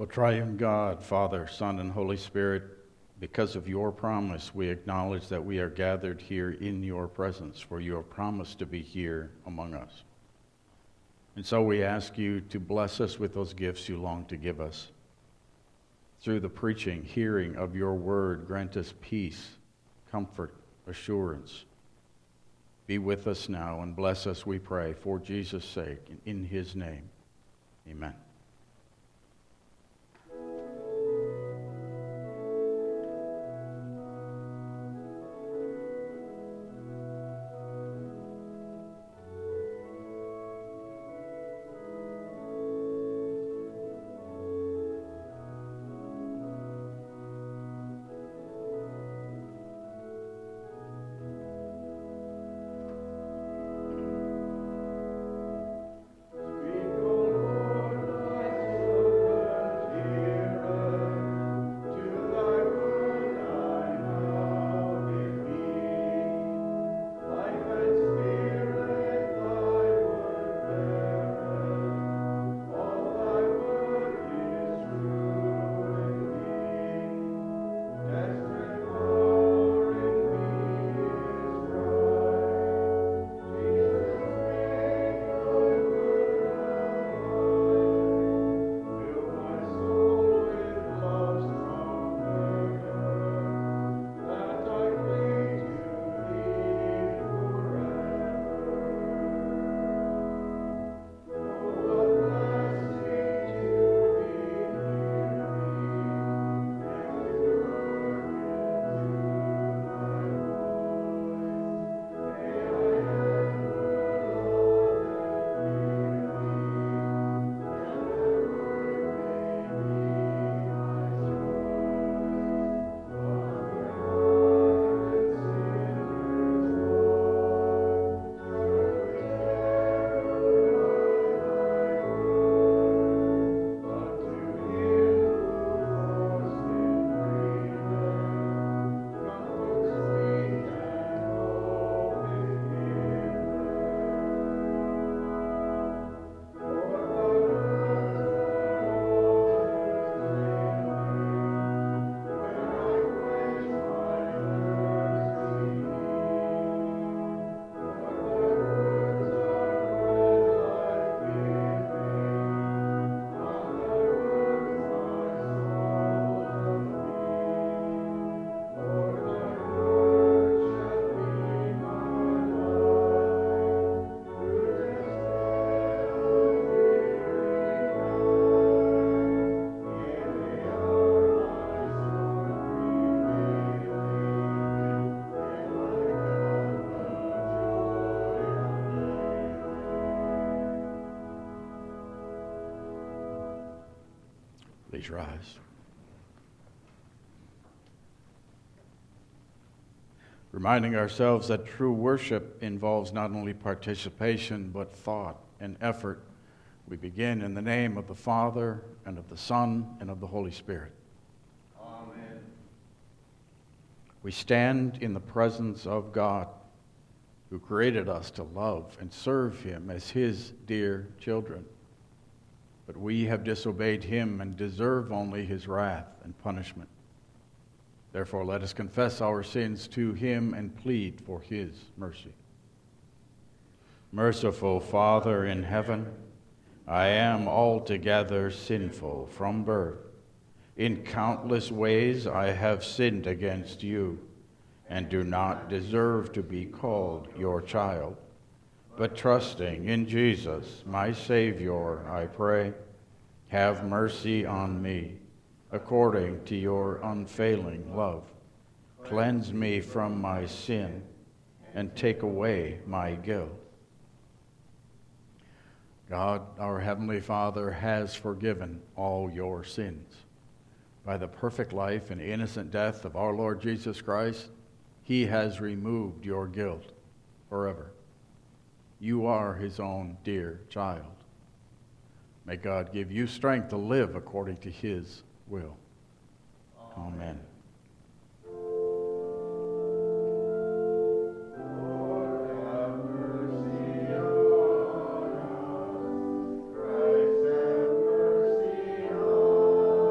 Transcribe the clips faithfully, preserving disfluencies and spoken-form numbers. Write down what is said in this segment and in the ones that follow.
O triune God, Father, Son, and Holy Spirit, because of your promise, we acknowledge that we are gathered here in your presence, for you have promised to be here among us. And so we ask you to bless us with those gifts you long to give us. Through the preaching, hearing of your word, grant us peace, comfort, assurance. Be with us now and bless us, we pray, for Jesus' sake, and in his name. Amen. Please rise. Reminding ourselves that true worship involves not only participation, but thought and effort, we begin in the name of the Father, and of the Son, and of the Holy Spirit. Amen. We stand in the presence of God, who created us to love and serve him as his dear children. But we have disobeyed him and deserve only his wrath and punishment. Therefore, let us confess our sins to him and plead for his mercy. Merciful Father in heaven, I am altogether sinful from birth. In countless ways I have sinned against you, and do not deserve to be called your child. But trusting in Jesus, my Savior, I pray, have mercy on me, according to your unfailing love. Cleanse me from my sin, and take away my guilt. God, our Heavenly Father, has forgiven all your sins. By the perfect life and innocent death of our Lord Jesus Christ, he has removed your guilt forever. You are his own dear child. May God give you strength to live according to his will. Amen. Christ have mercy on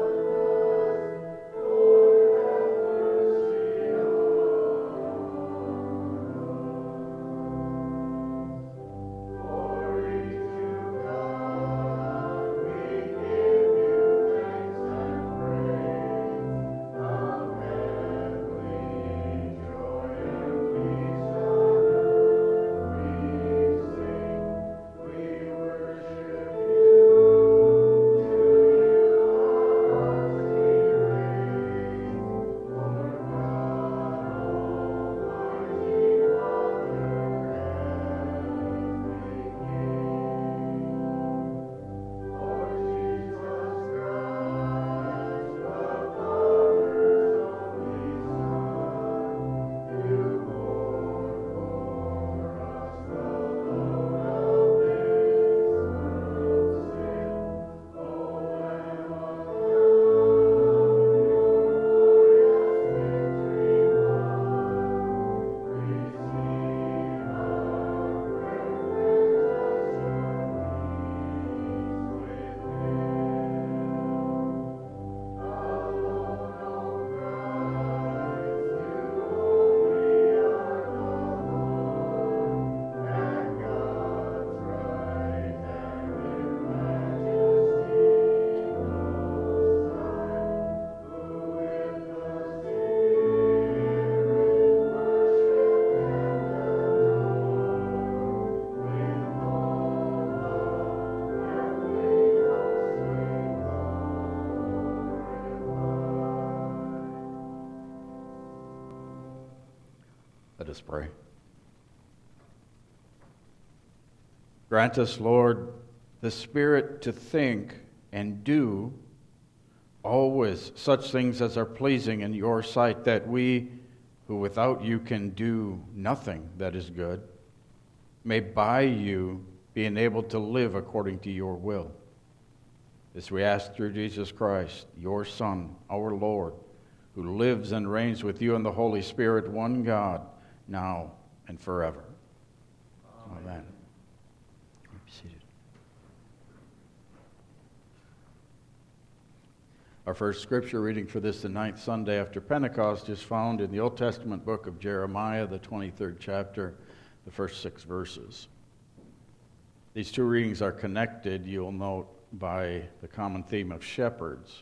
Let us pray. Grant us, Lord, the spirit to think and do always such things as are pleasing in your sight, that we, who without you can do nothing that is good, may by you be enabled to live according to your will. This we ask through Jesus Christ, your Son, our Lord, who lives and reigns with you in the Holy Spirit, one God, now and forever. Amen. Amen. Be seated. Our first scripture reading for this, the ninth Sunday after Pentecost, is found in the Old Testament book of Jeremiah, the twenty-third chapter, the first six verses. These two readings are connected, you'll note, by the common theme of shepherds.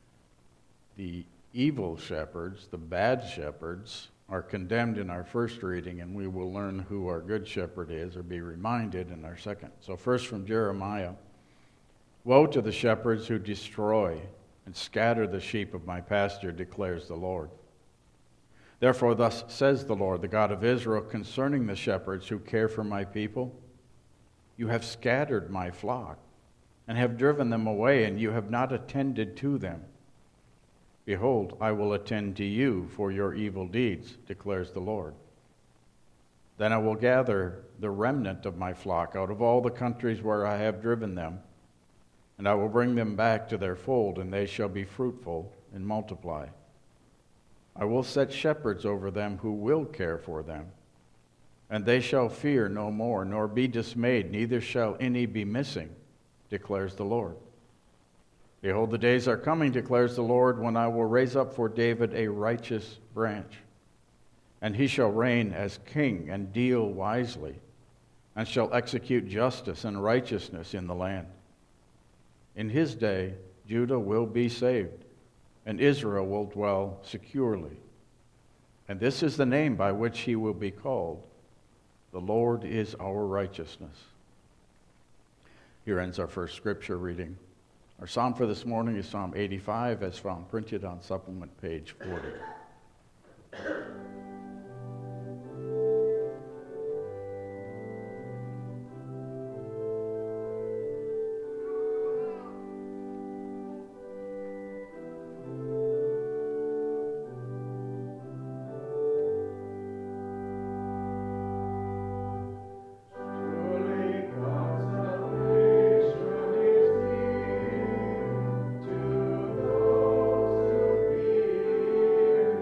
The evil shepherds, the bad shepherds, are condemned in our first reading, and we will learn who our good shepherd is, or be reminded in our second. So first from Jeremiah, "Woe to the shepherds who destroy and scatter the sheep of my pasture, declares the Lord. Therefore thus says the Lord, the God of Israel, concerning the shepherds who care for my people, you have scattered my flock, and have driven them away, and you have not attended to them. Behold, I will attend to you for your evil deeds, declares the Lord. Then I will gather the remnant of my flock out of all the countries where I have driven them, and I will bring them back to their fold, and they shall be fruitful and multiply. I will set shepherds over them who will care for them, and they shall fear no more, nor be dismayed, neither shall any be missing, declares the Lord. Behold, the days are coming, declares the Lord, when I will raise up for David a righteous branch, and he shall reign as king and deal wisely, and shall execute justice and righteousness in the land. In his day, Judah will be saved, and Israel will dwell securely. And this is the name by which he will be called. The Lord is our righteousness." Here ends our first scripture reading. Our psalm for this morning is Psalm eighty-five, as found printed on supplement page forty. Thank you.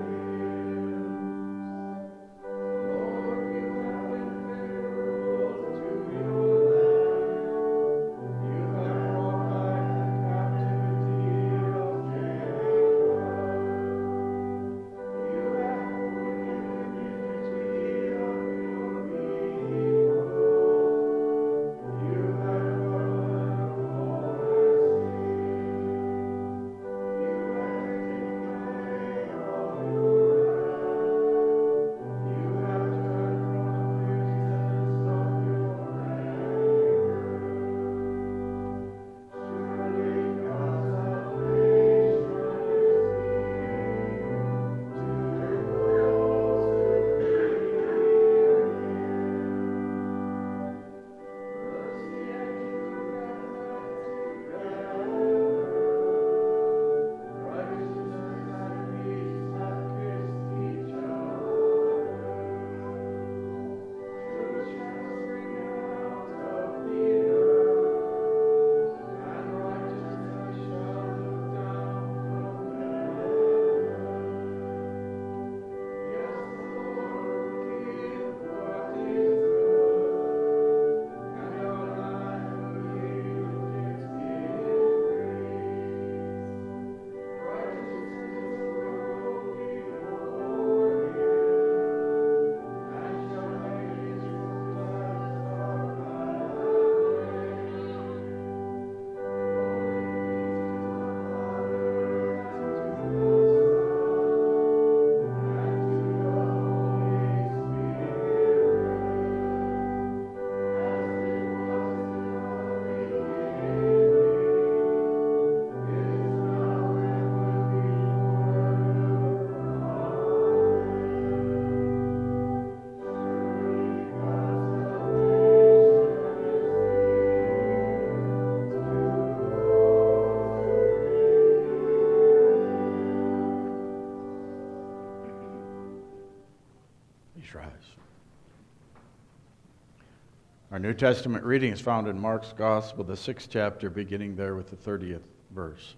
Please rise. Our New Testament reading is found in Mark's Gospel, the sixth chapter, beginning there with the thirtieth verse.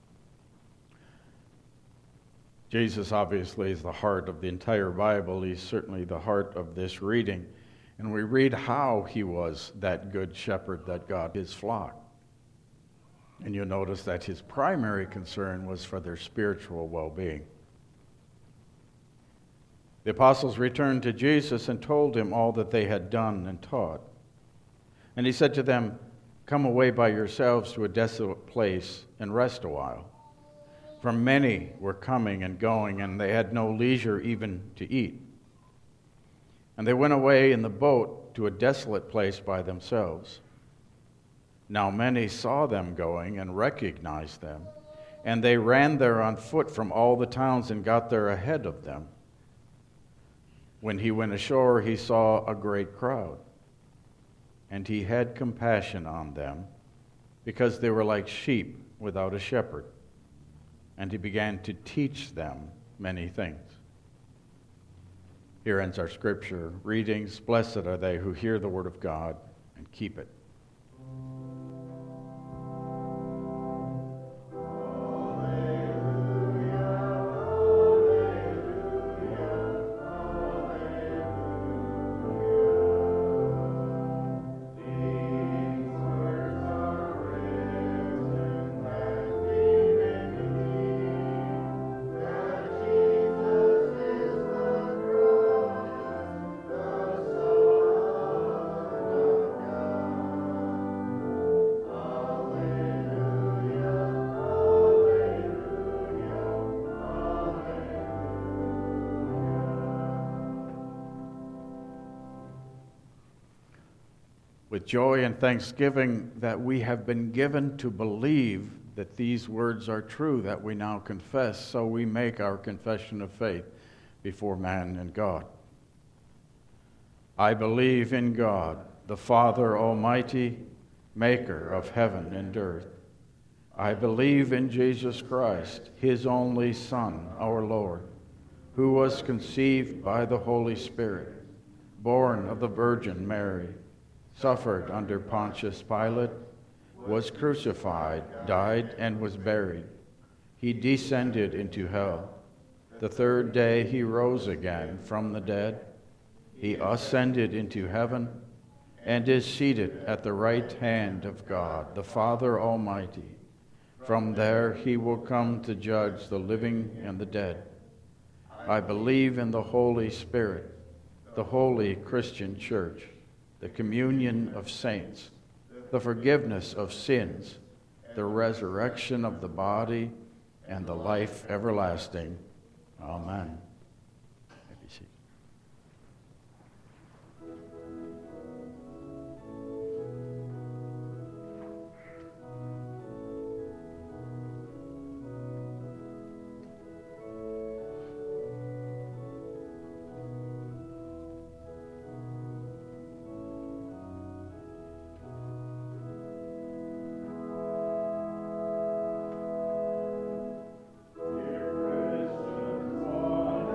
Jesus obviously is the heart of the entire Bible. He's certainly the heart of this reading. And we read how he was that good shepherd that got his flock. And you'll notice that his primary concern was for their spiritual well-being. The apostles returned to Jesus and told him all that they had done and taught. And he said to them, "Come away by yourselves to a desolate place and rest a while." For many were coming and going, and they had no leisure even to eat. And they went away in the boat to a desolate place by themselves. Now many saw them going and recognized them, and they ran there on foot from all the towns and got there ahead of them. When he went ashore, he saw a great crowd, and he had compassion on them, because they were like sheep without a shepherd. And he began to teach them many things. Here ends our scripture readings. Blessed are they who hear the word of God and keep it. With joy and thanksgiving that we have been given to believe that these words are true, that we now confess, so we make our confession of faith before man and God. I believe in God, the Father Almighty, maker of heaven and earth. I believe in Jesus Christ, his only Son, our Lord, who was conceived by the Holy Spirit, born of the Virgin Mary, suffered under Pontius Pilate, was crucified, died, and was buried. He descended into hell. The third day he rose again from the dead. He ascended into heaven and is seated at the right hand of God, the Father Almighty. From there he will come to judge the living and the dead. I believe in the Holy Spirit, the holy Christian Church, the communion of saints, the forgiveness of sins, the resurrection of the body, and the life everlasting. Amen. Have a seat. Dear Christians, one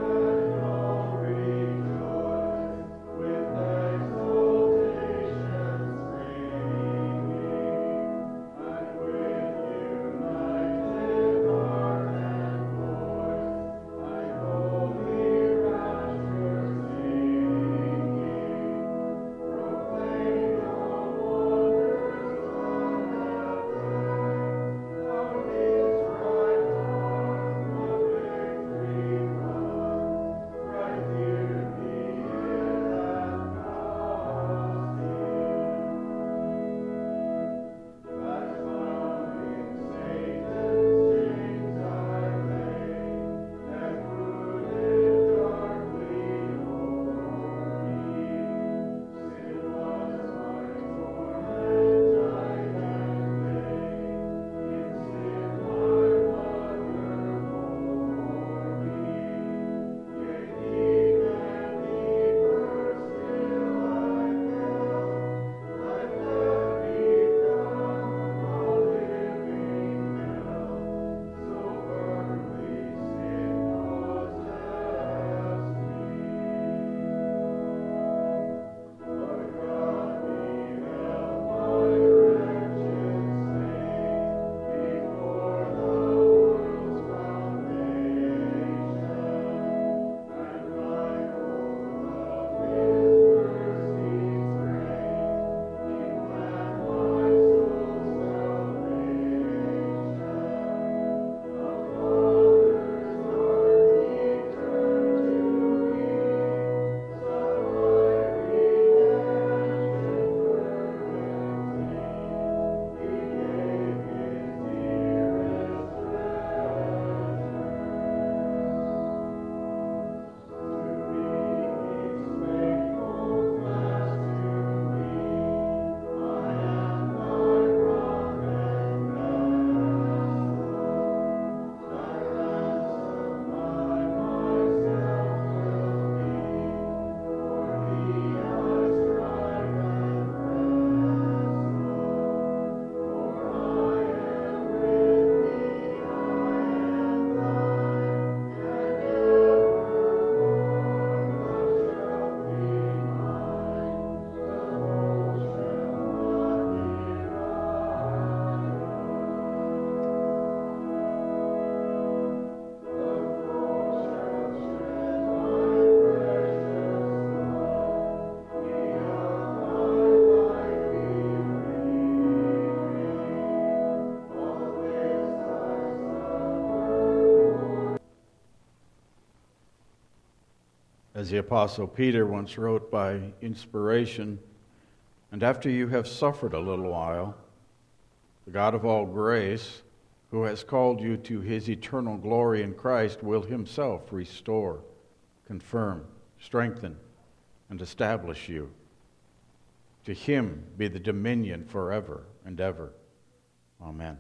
As the Apostle Peter once wrote by inspiration, "And after you have suffered a little while, the God of all grace, who has called you to his eternal glory in Christ, will himself restore, confirm, strengthen, and establish you. To him be the dominion forever and ever. Amen."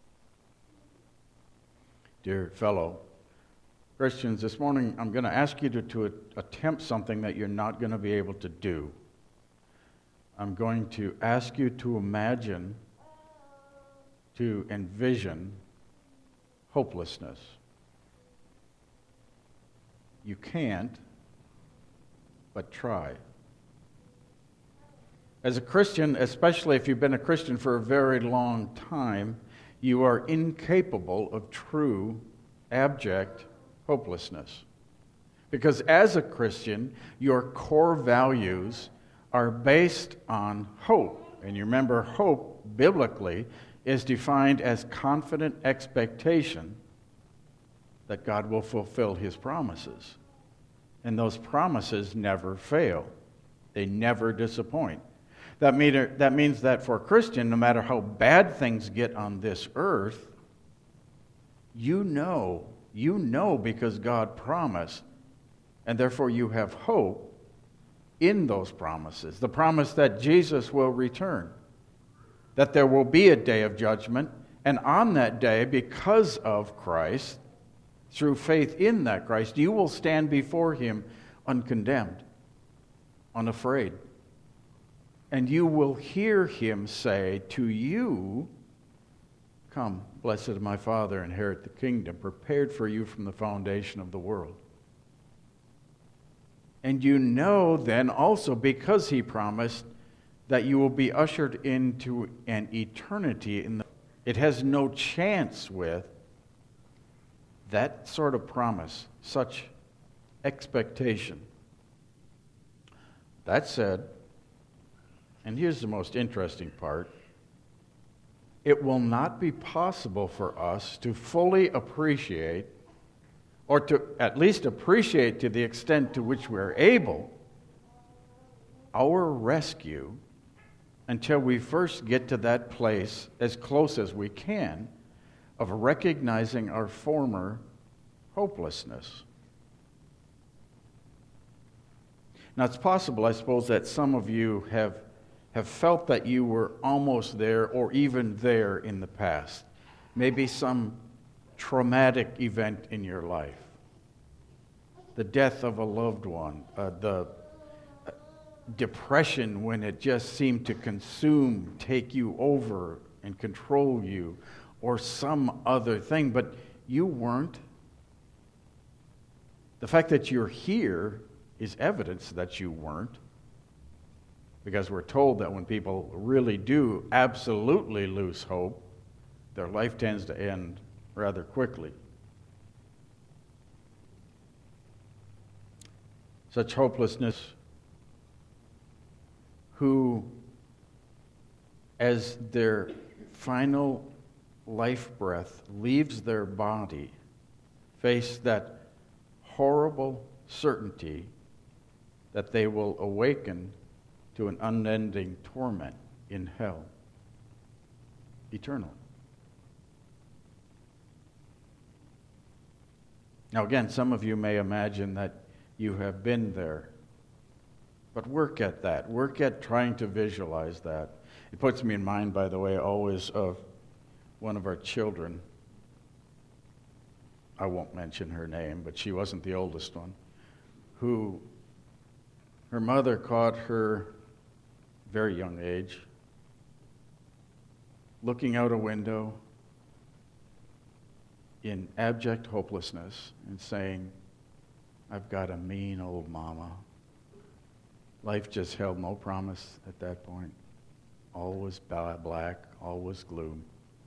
Dear fellow Christians, this morning I'm going to ask you to, to attempt something that you're not going to be able to do. I'm going to ask you to imagine, to envision hopelessness. You can't, but try. As a Christian, especially if you've been a Christian for a very long time, you are incapable of true, abject hopelessness. Because as a Christian, your core values are based on hope. And you remember, hope, biblically, is defined as confident expectation that God will fulfill his promises. And those promises never fail. They never disappoint. That, mean, that means that for a Christian, no matter how bad things get on this earth, you know, you know because God promised, and therefore you have hope in those promises. The promise that Jesus will return, that there will be a day of judgment, and on that day, because of Christ, through faith in that Christ, you will stand before him uncondemned, unafraid. And you will hear him say to you, "Come, blessed of my Father, inherit the kingdom prepared for you from the foundation of the world." And you know then also, because he promised, that you will be ushered into an eternity. In the, it has no chance with that sort of promise, such expectation. That said, and here's the most interesting part, it will not be possible for us to fully appreciate, or to at least appreciate to the extent to which we're able, our rescue until we first get to that place, as close as we can, of recognizing our former hopelessness. Now, it's possible, I suppose, that some of you have have felt that you were almost there or even there in the past. Maybe some traumatic event in your life. The death of a loved one, uh, the depression when it just seemed to consume, take you over and control you, or some other thing, but you weren't. The fact that you're here is evidence that you weren't. Because we're told that when people really do absolutely lose hope, their life tends to end rather quickly. Such hopelessness, who, as their final life breath leaves their body, face that horrible certainty that they will awaken to an unending torment in hell, eternal. Now again, some of you may imagine that you have been there, but work at that. Work at trying to visualize that. It puts me in mind, by the way, always of one of our children. I won't mention her name, but she wasn't the oldest one, who her mother caught her very young age, looking out a window in abject hopelessness and saying, "I've got a mean old mama." Life just held no promise at that point. All was black, all was gloom.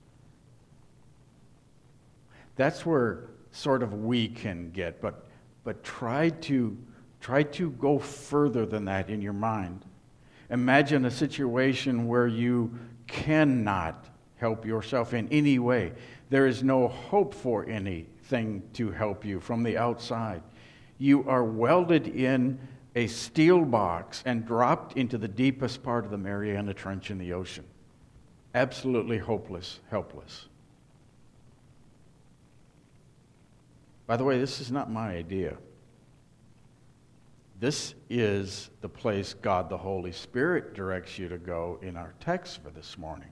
That's where sort of we can get, but but try to try to go further than that in your mind. Imagine a situation where you cannot help yourself in any way. There is no hope for anything to help you from the outside. You are welded in a steel box and dropped into the deepest part of the Mariana Trench in the ocean. Absolutely hopeless, helpless. By the way, this is not my idea. This is the place God the Holy Spirit directs you to go in our text for this morning.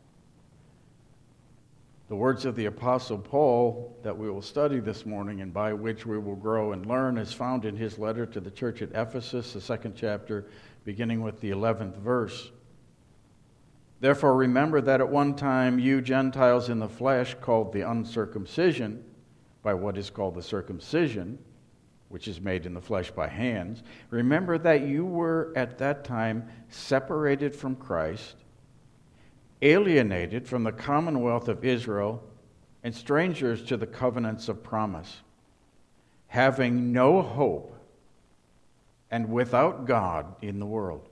The words of the Apostle Paul that we will study this morning and by which we will grow and learn is found in his letter to the church at Ephesus, the second chapter, beginning with the eleventh verse. Therefore remember that at one time you Gentiles in the flesh, called the uncircumcision by what is called the circumcision, which is made in the flesh by hands, remember that you were at that time separated from Christ, alienated from the commonwealth of Israel, and strangers to the covenants of promise, having no hope and without God in the world.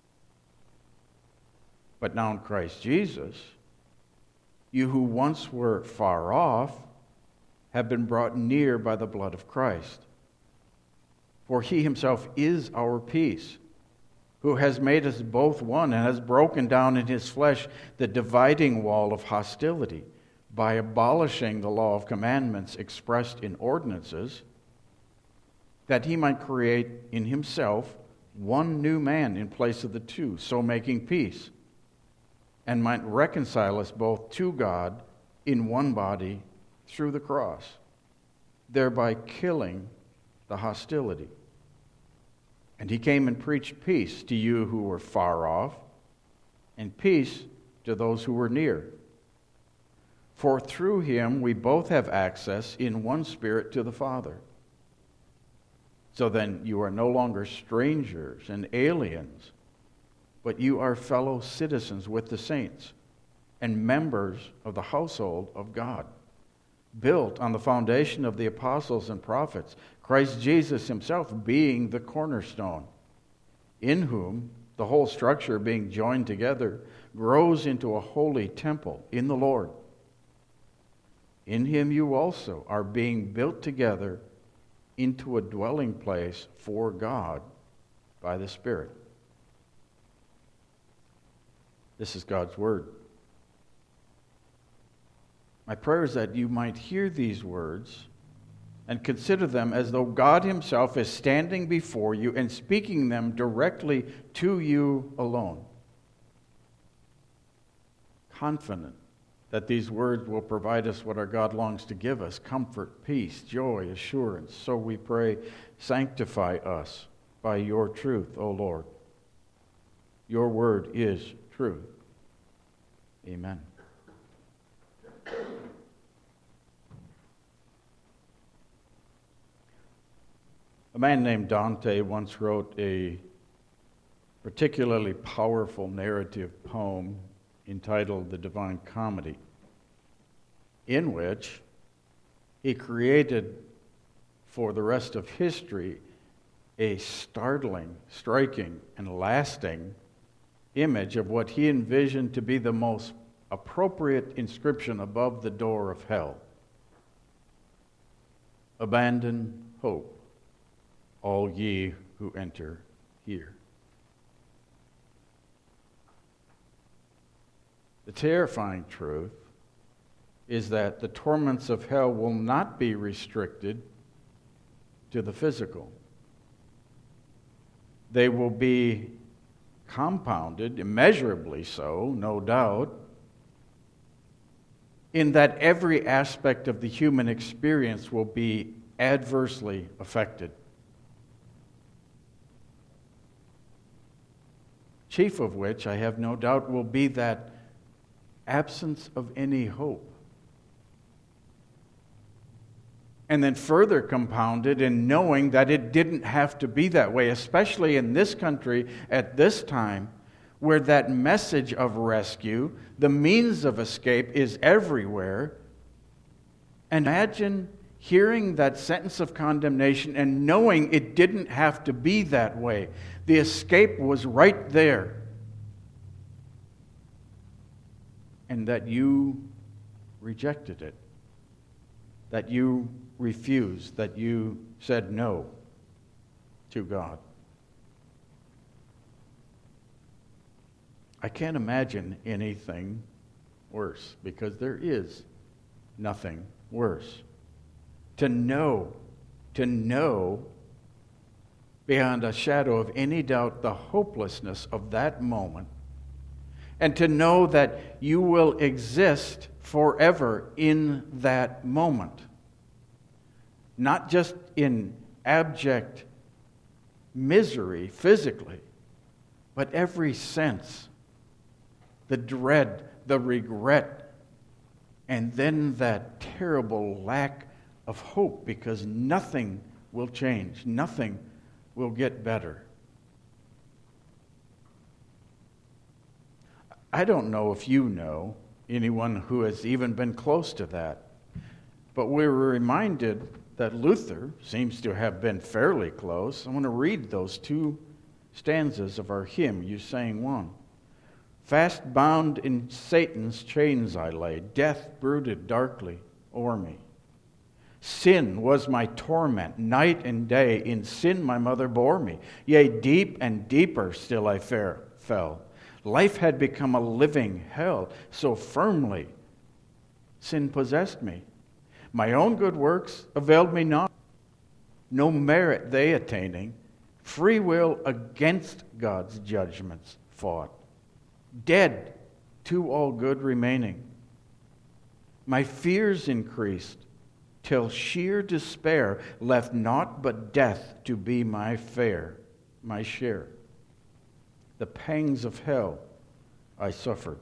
But now in Christ Jesus, you who once were far off have been brought near by the blood of Christ. For he himself is our peace, who has made us both one and has broken down in his flesh the dividing wall of hostility by abolishing the law of commandments expressed in ordinances, that he might create in himself one new man in place of the two, so making peace, and might reconcile us both to God in one body through the cross, thereby killing the hostility. And he came and preached peace to you who were far off, and peace to those who were near. For through him we both have access in one Spirit to the Father. So then you are no longer strangers and aliens, but you are fellow citizens with the saints and members of the household of God, built on the foundation of the apostles and prophets, Christ Jesus himself being the cornerstone, in whom the whole structure being joined together grows into a holy temple in the Lord. In him you also are being built together into a dwelling place for God by the Spirit. This is God's word. My prayer is that you might hear these words and consider them as though God himself is standing before you and speaking them directly to you alone. Confident that these words will provide us what our God longs to give us: comfort, peace, joy, assurance. So we pray, sanctify us by your truth, O Lord. Your word is truth. Amen. A man named Dante once wrote a particularly powerful narrative poem entitled The Divine Comedy, in which he created for the rest of history a startling, striking, and lasting image of what he envisioned to be the most appropriate inscription above the door of hell. Abandon hope, all ye who enter here. The terrifying truth is that the torments of hell will not be restricted to the physical. They will be compounded, immeasurably so, no doubt, in that every aspect of the human experience will be adversely affected. Chief of which, I have no doubt, will be that absence of any hope. And then further compounded in knowing that it didn't have to be that way, especially in this country at this time, where that message of rescue, the means of escape, is everywhere. And imagine hearing that sentence of condemnation and knowing it didn't have to be that way. The escape was right there. And that you rejected it. That you refused. That you said no. to God. I can't imagine anything worse, because there is nothing worse. To know, to know beyond a shadow of any doubt the hopelessness of that moment, and to know that you will exist forever in that moment. Not just in abject misery physically, but every sense, the dread, the regret, and then that terrible lack of hope, because nothing will change, nothing will get better. I don't know if you know anyone who has even been close to that, but we were reminded that Luther seems to have been fairly close. I want to read those two stanzas of our hymn, You Sang One. Fast bound in Satan's chains I lay, death brooded darkly o'er me. Sin was my torment, night and day, in sin my mother bore me. Yea, deep and deeper still I fare, fell. Life had become a living hell, so firmly sin possessed me. My own good works availed me not, no merit they attaining. Free will against God's judgments fought, dead to all good remaining. My fears increased, till sheer despair left naught but death to be my fare, my share. The pangs of hell I suffered.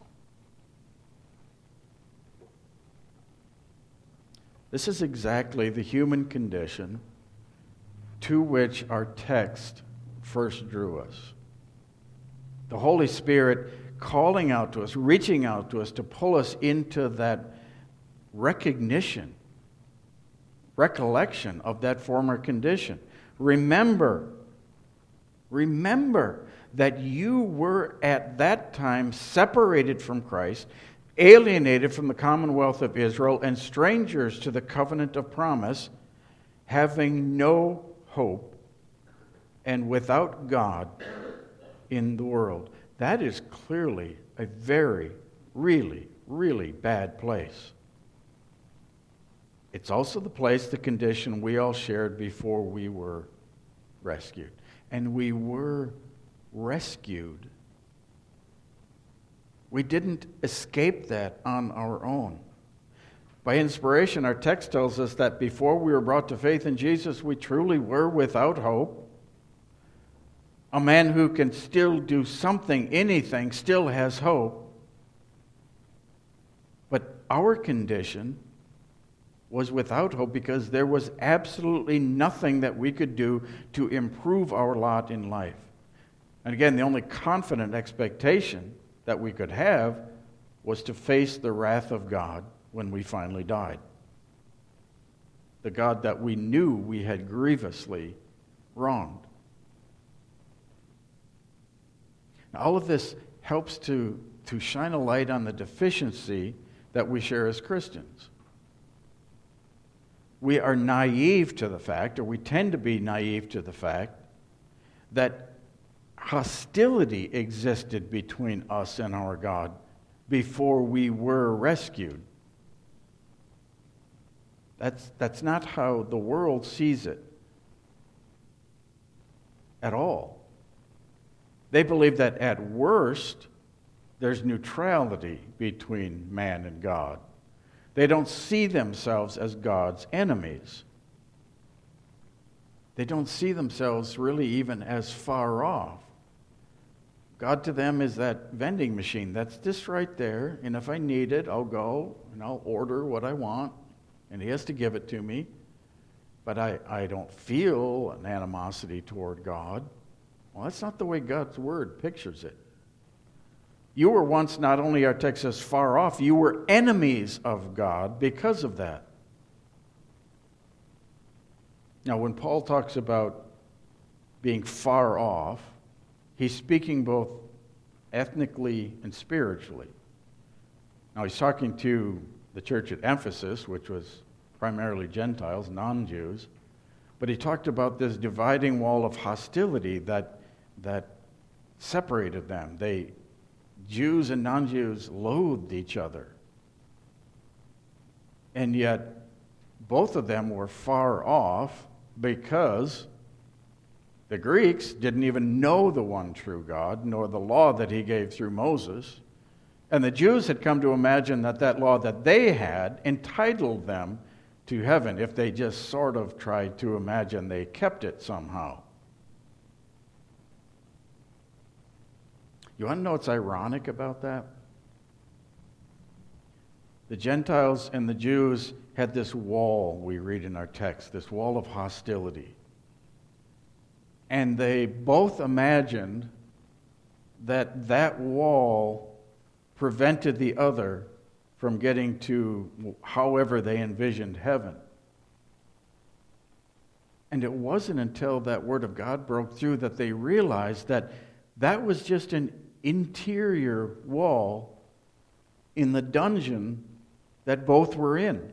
This is exactly the human condition to which our text first drew us. The Holy Spirit calling out to us, reaching out to us to pull us into that recognition, recollection of that former condition. Remember, remember that you were at that time separated from Christ, alienated from the commonwealth of Israel, and strangers to the covenant of promise, having no hope and without God in the world. That is clearly a very, really, really bad place. It's also the place, the condition we all shared before we were rescued. And we were rescued. We didn't escape that on our own. By inspiration, our text tells us that before we were brought to faith in Jesus, we truly were without hope. A man who can still do something, anything, still has hope. But our condition was without hope because there was absolutely nothing that we could do to improve our lot in life. And again, the only confident expectation that we could have was to face the wrath of God when we finally died. The God that we knew we had grievously wronged. Now, all of this helps to, to shine a light on the deficiency that we share as Christians. We are naive to the fact, or we tend to be naive to the fact, that hostility existed between us and our God before we were rescued. That's, that's not how the world sees it at all. They believe that at worst, there's neutrality between man and God. They don't see themselves as God's enemies. They don't see themselves really even as far off. God to them is that vending machine that's just right there, and if I need it, I'll go and I'll order what I want, and He has to give it to me. But I, I don't feel an animosity toward God. Well, that's not the way God's Word pictures it. You were once, not only our text says far off, you were enemies of God because of that. Now, when Paul talks about being far off, he's speaking both ethnically and spiritually. Now, he's talking to the church at Ephesus, which was primarily Gentiles, non-Jews. But he talked about this dividing wall of hostility that, that separated them. They, Jews and non-Jews, loathed each other. And yet, both of them were far off because the Greeks didn't even know the one true God, nor the law that he gave through Moses. And the Jews had come to imagine that that law that they had entitled them to heaven if they just sort of tried to imagine they kept it somehow. You want to know what's ironic about that? The Gentiles and the Jews had this wall, we read in our text, this wall of hostility. And they both imagined that that wall prevented the other from getting to however they envisioned heaven. And it wasn't until that word of God broke through that they realized that that was just an interior wall in the dungeon that both were in.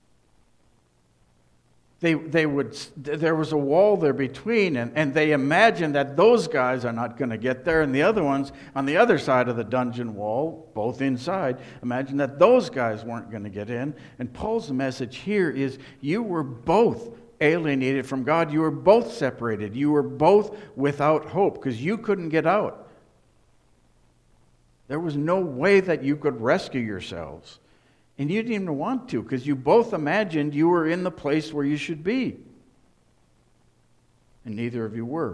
They, they would, there was a wall there between, and, and they imagined that those guys are not going to get there, and the other ones on the other side of the dungeon wall, both inside, imagined that those guys weren't going to get in. And Paul's message here is, you were both alienated from God. You were both separated. You were both without hope because you couldn't get out. There was no way that you could rescue yourselves. And you didn't even want to because you both imagined you were in the place where you should be. And neither of you were.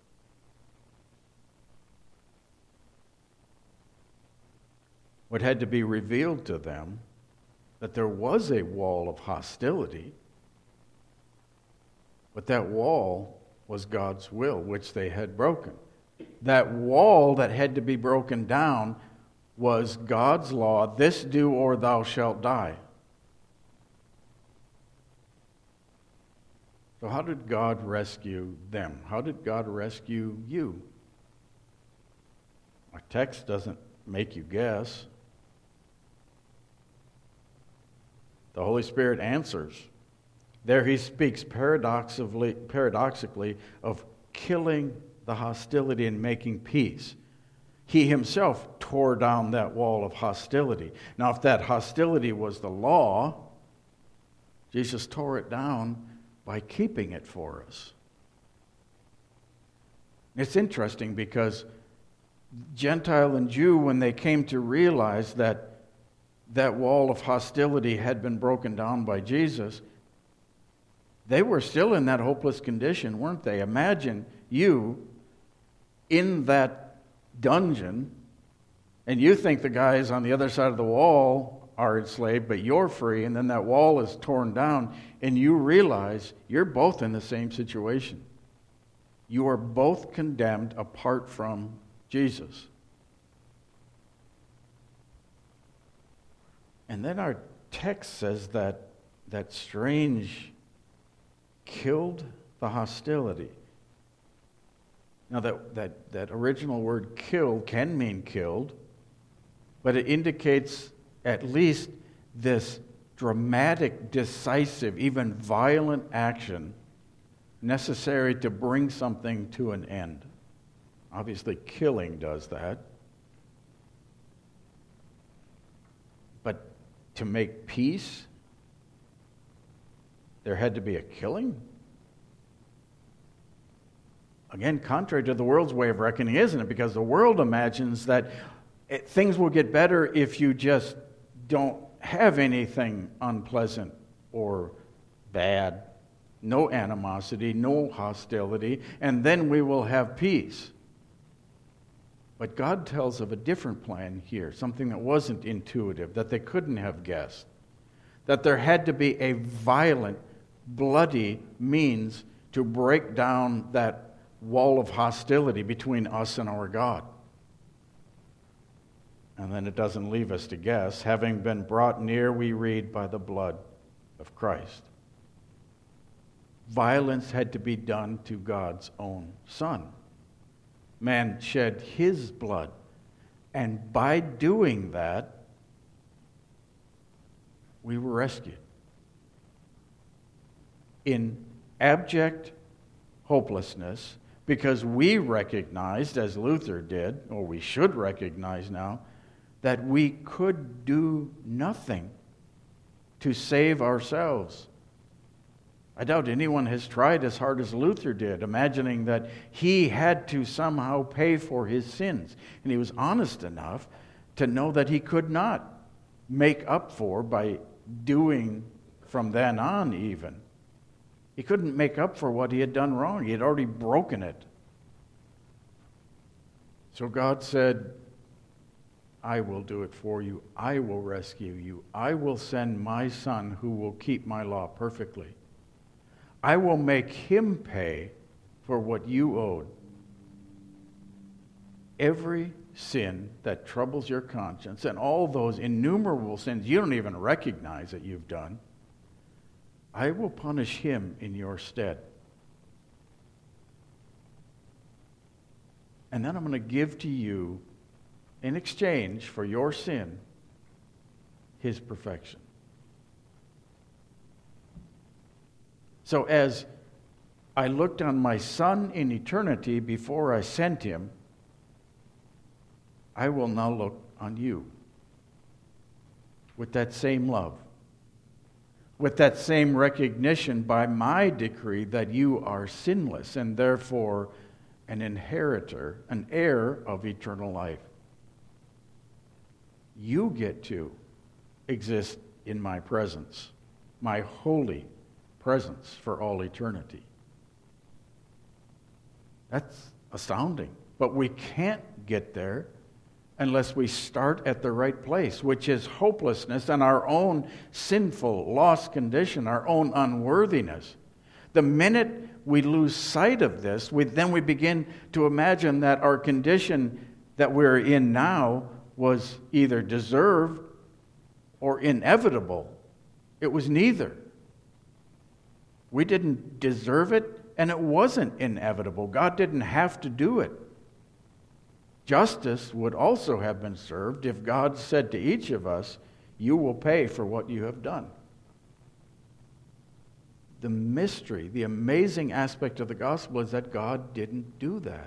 What had to be revealed to them, that there was a wall of hostility, but that wall was God's will, which they had broken. That wall that had to be broken down was God's law, this do or thou shalt die. So how did God rescue them? How did God rescue you? Our text doesn't make you guess. The Holy Spirit answers. There he speaks paradoxically, paradoxically of killing the hostility and making peace. He himself tore down that wall of hostility. Now, if that hostility was the law, Jesus tore it down by keeping it for us. It's interesting because Gentile and Jew, when they came to realize that that wall of hostility had been broken down by Jesus, they were still in that hopeless condition, weren't they? Imagine you in that dungeon, and you think the guys on the other side of the wall are enslaved, but you're free, and then that wall is torn down, and you realize you're both in the same situation. You are both condemned apart from Jesus. And then our text says that that strange killed the hostility. Now, that, that, that original word kill can mean killed, but it indicates at least this dramatic, decisive, even violent action necessary to bring something to an end. Obviously, killing does that. But to make peace, there had to be a killing? Again, contrary to the world's way of reckoning, isn't it? Because the world imagines that it, things will get better if you just don't have anything unpleasant or bad, no animosity, no hostility, and then we will have peace. But God tells of a different plan here, something that wasn't intuitive, that they couldn't have guessed, that there had to be a violent, bloody means to break down that wall of hostility between us and our God. And then it doesn't leave us to guess. Having been brought near, we read, by the blood of Christ. Violence had to be done to God's own Son. Man shed his blood. And by doing that, we were rescued. In abject hopelessness because we recognized, as Luther did, or we should recognize now, that we could do nothing to save ourselves. I doubt anyone has tried as hard as Luther did, imagining that he had to somehow pay for his sins. And he was honest enough to know that he could not make up for by doing from then on even. He couldn't make up for what he had done wrong. He had already broken it. So God said, I will do it for you. I will rescue you. I will send my Son who will keep my law perfectly. I will make him pay for what you owed. Every sin that troubles your conscience and all those innumerable sins you don't even recognize that you've done, I will punish him in your stead. And then I'm going to give to you, in exchange for your sin, his perfection. So as I looked on my Son in eternity before I sent him, I will now look on you with that same love, with that same recognition by my decree that you are sinless and therefore an inheritor, an heir of eternal life. You get to exist in my presence, my holy presence for all eternity. That's astounding. But we can't get there unless we start at the right place, which is hopelessness and our own sinful, lost condition, our own unworthiness. The minute we lose sight of this, we, then we begin to imagine that our condition that we're in now was either deserved or inevitable. It was neither. We didn't deserve it, and it wasn't inevitable. God didn't have to do it. Justice would also have been served if God said to each of us, you will pay for what you have done. The mystery, the amazing aspect of the gospel is that God didn't do that.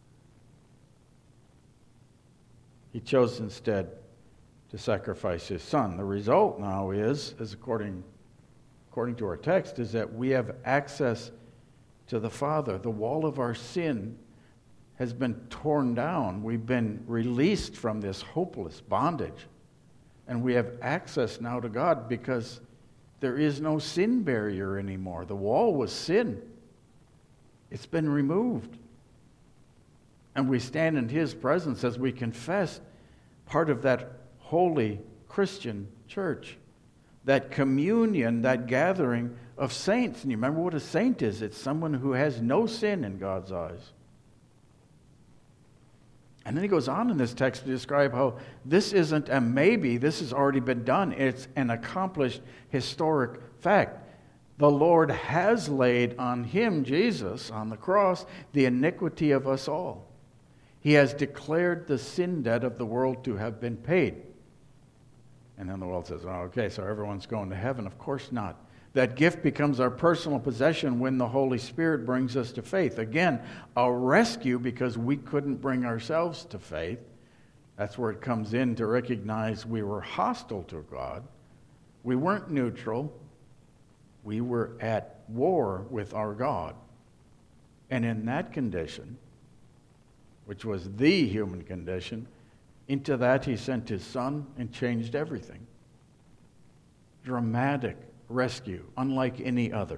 He chose instead to sacrifice his Son. The result now is, as according, according to our text, is that we have access to the Father. The wall of our sin has been torn down. We've been released from this hopeless bondage. And we have access now to God because there is no sin barrier anymore. The wall was sin. It's been removed. And we stand in his presence as we confess part of that holy Christian church, that communion, that gathering of saints. And you remember what a saint is? It's someone who has no sin in God's eyes. And then he goes on in this text to describe how this isn't a maybe, this has already been done. It's an accomplished historic fact. The Lord has laid on him, Jesus, on the cross, the iniquity of us all. He has declared the sin debt of the world to have been paid. And then the world says, oh, okay, so everyone's going to heaven. Of course not. That gift becomes our personal possession when the Holy Spirit brings us to faith. Again, a rescue because we couldn't bring ourselves to faith. That's where it comes in to recognize we were hostile to God. We weren't neutral. We were at war with our God. And in that condition, which was the human condition, into that he sent his Son and changed everything. Dramatic rescue, unlike any other.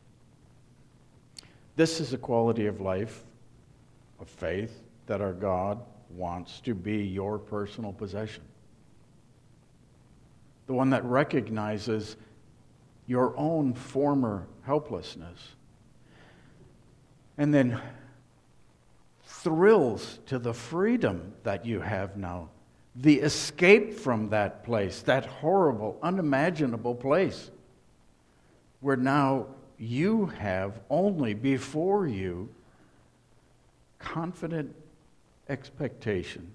This is a quality of life, of faith, that our God wants to be your personal possession. The one that recognizes your own former helplessness and then thrills to the freedom that you have now, the escape from that place, that horrible, unimaginable place, where now you have only before you confident expectation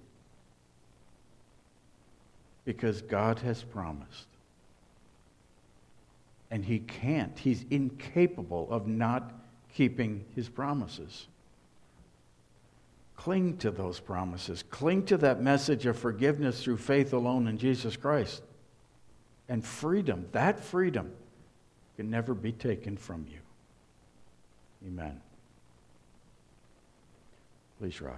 because God has promised. And he can't. He's incapable of not keeping his promises. Cling to those promises. Cling to that message of forgiveness through faith alone in Jesus Christ. And freedom, that freedom, can never be taken from you. Amen. Please rise.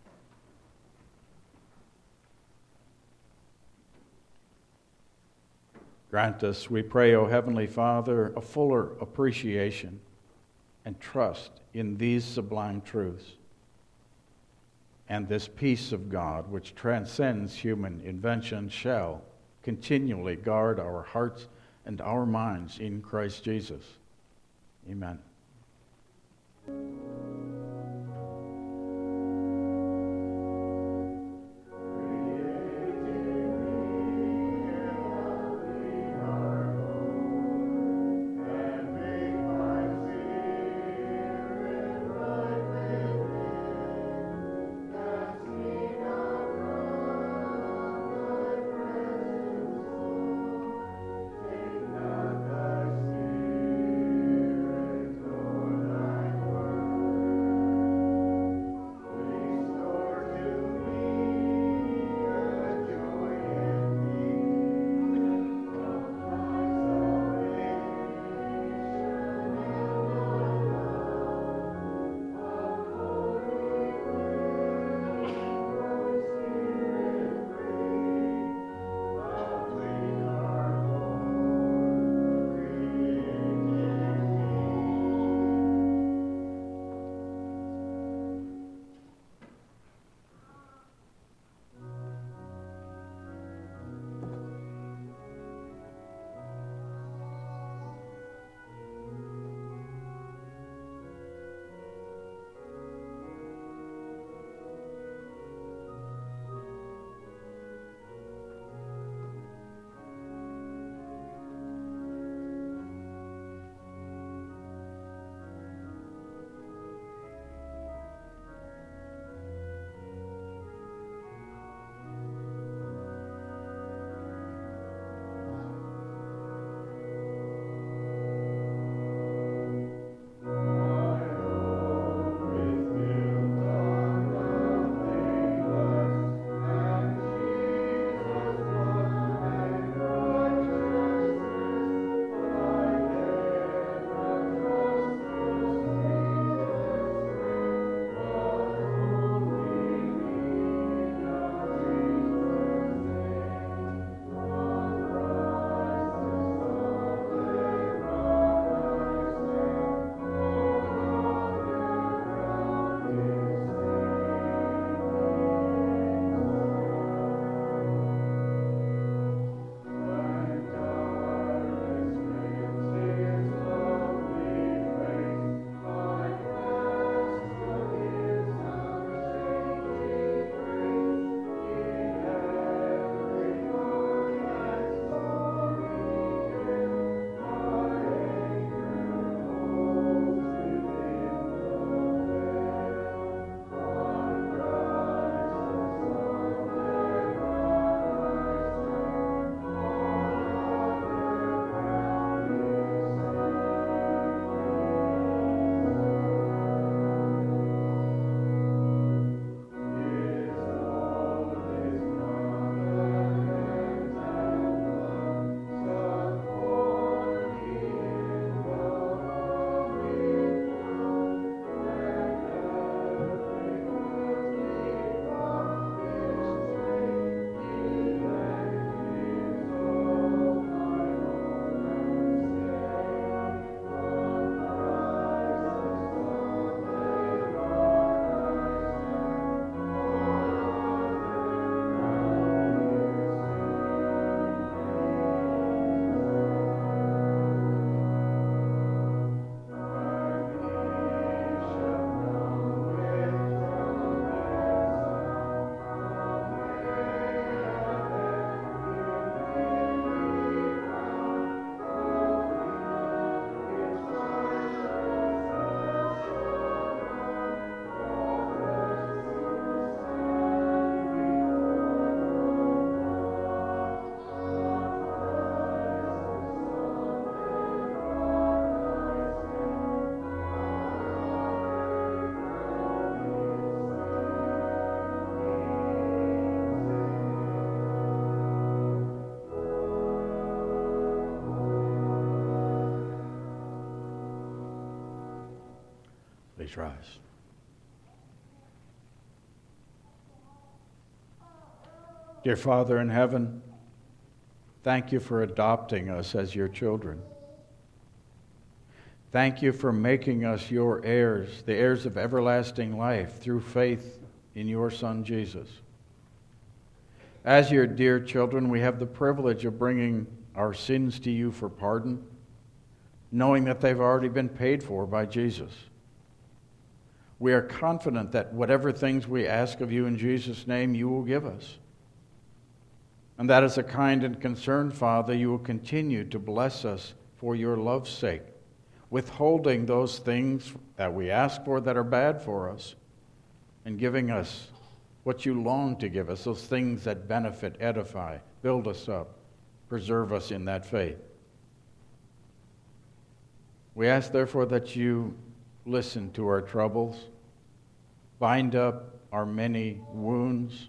Grant us, we pray, O Heavenly Father, a fuller appreciation and trust in these sublime truths, and this peace of God, which transcends human invention, shall continually guard our hearts and our minds in Christ Jesus. Amen. Please rise. Dear Father in heaven, thank you for adopting us as your children. Thank you for making us your heirs, the heirs of everlasting life through faith in your Son Jesus. As your dear children, we have the privilege of bringing our sins to you for pardon, knowing that they've already been paid for by Jesus. We are confident that whatever things we ask of you in Jesus' name, you will give us. And that as a kind and concerned Father, you will continue to bless us for your love's sake, withholding those things that we ask for that are bad for us, and giving us what you long to give us, those things that benefit, edify, build us up, preserve us in that faith. We ask, therefore, that you listen to our troubles, bind up our many wounds,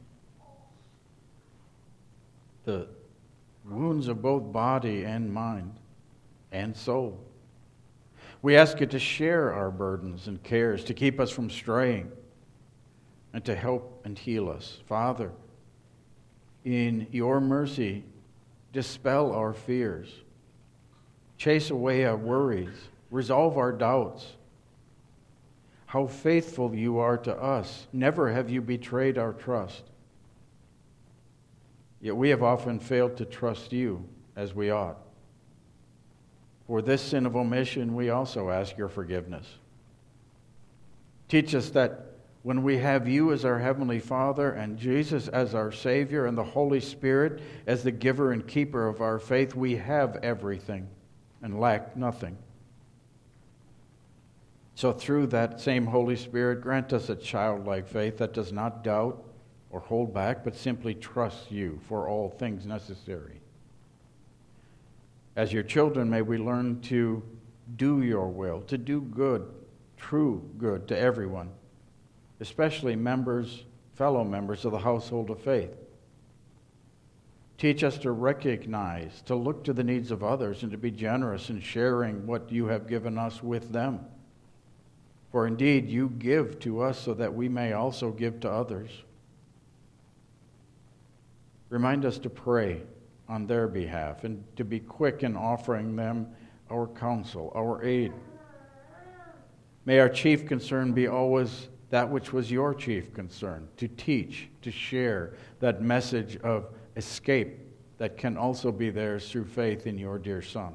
the wounds of both body and mind and soul. We ask you to share our burdens and cares, to keep us from straying, and to help and heal us. Father, in your mercy, dispel our fears, chase away our worries, resolve our doubts. How faithful you are to us. Never have you betrayed our trust. Yet we have often failed to trust you as we ought. For this sin of omission, we also ask your forgiveness. Teach us that when we have you as our Heavenly Father and Jesus as our Savior and the Holy Spirit as the giver and keeper of our faith, we have everything and lack nothing. So through that same Holy Spirit, grant us a childlike faith that does not doubt or hold back, but simply trusts you for all things necessary. As your children, may we learn to do your will, to do good, true good to everyone, especially members, fellow members of the household of faith. Teach us to recognize, to look to the needs of others, and to be generous in sharing what you have given us with them. For indeed, you give to us so that we may also give to others. Remind us to pray on their behalf and to be quick in offering them our counsel, our aid. May our chief concern be always that which was your chief concern, to teach, to share that message of escape that can also be theirs through faith in your dear Son.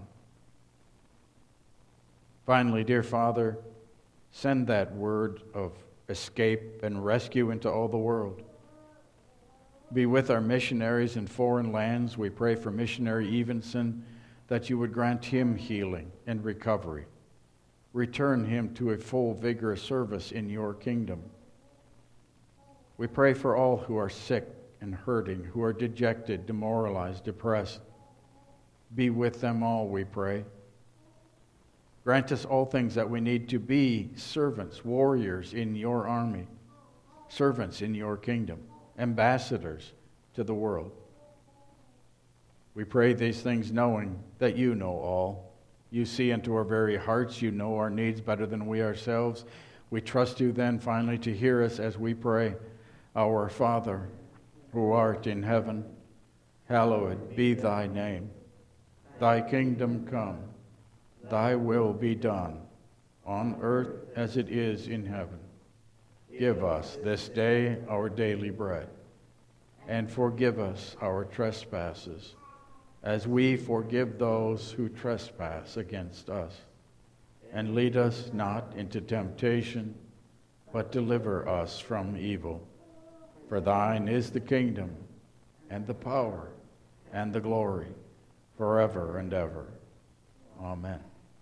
Finally, dear Father, send that word of escape and rescue into all the world. Be with our missionaries in foreign lands. We pray for missionary Evenson, that you would grant him healing and recovery. Return him to a full, vigorous service in your kingdom. We pray for all who are sick and hurting, who are dejected, demoralized, depressed. Be with them all, we pray. Grant us all things that we need to be servants, warriors in your army, servants in your kingdom, ambassadors to the world. We pray these things knowing that you know all. You see into our very hearts. You know our needs better than we ourselves. We trust you then finally to hear us as we pray, Our Father, who art in heaven, hallowed be thy name. Thy kingdom come. Thy will be done, on earth as it is in heaven. Give us this day our daily bread, and forgive us our trespasses, as we forgive those who trespass against us. And lead us not into temptation, but deliver us from evil. For thine is the kingdom, and the power, and the glory, forever and ever. Amen.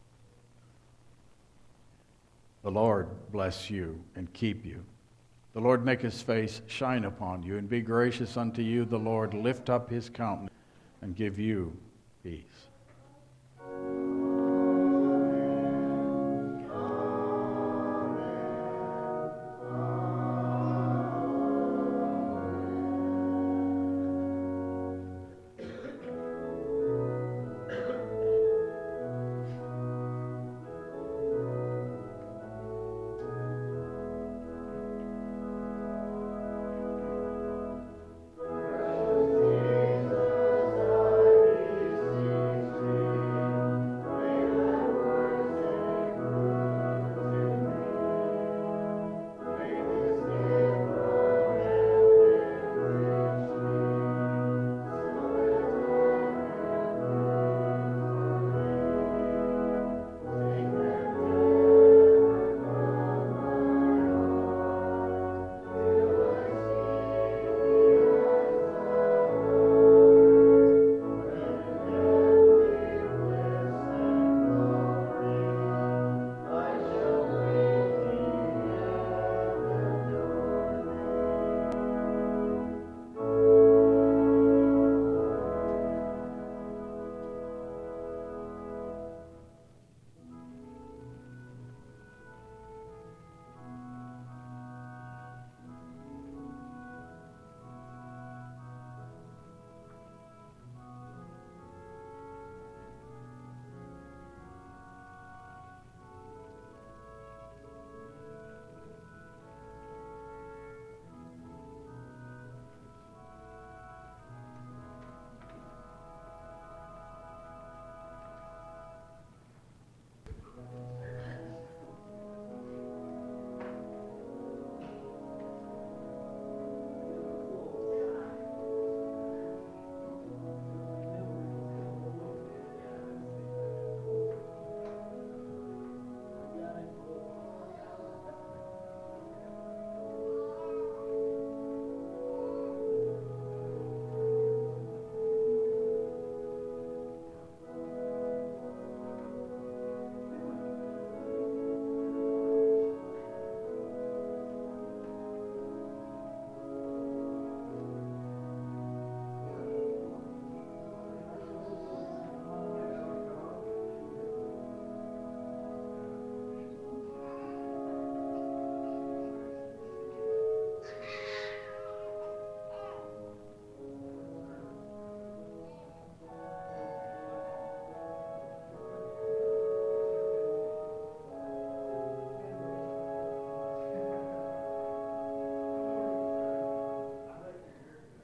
The Lord bless you and keep you. The Lord make his face shine upon you and be gracious unto you. The Lord lift up his countenance and give you peace.